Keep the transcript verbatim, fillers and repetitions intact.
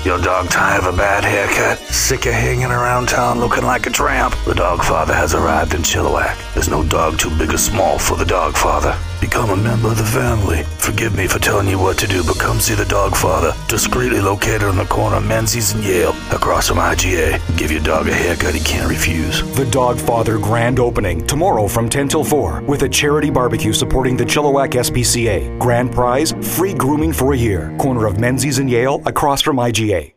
Your dog tired of a bad haircut? Sick of hanging around town looking like a tramp? The Dogfather has arrived in Chilliwack. There's no dog too big or small for the Dogfather. Become a member of the family. Forgive me for telling you what to do, but come see the Dogfather, discreetly located on the corner of Menzies and Yale, across from I G A. Give your dog a haircut he can't refuse. The Dogfather grand opening, tomorrow from ten till four, with a charity barbecue supporting the Chilliwack S P C A. Grand prize, free grooming for a year. Corner of Menzies and Yale, across from I G A.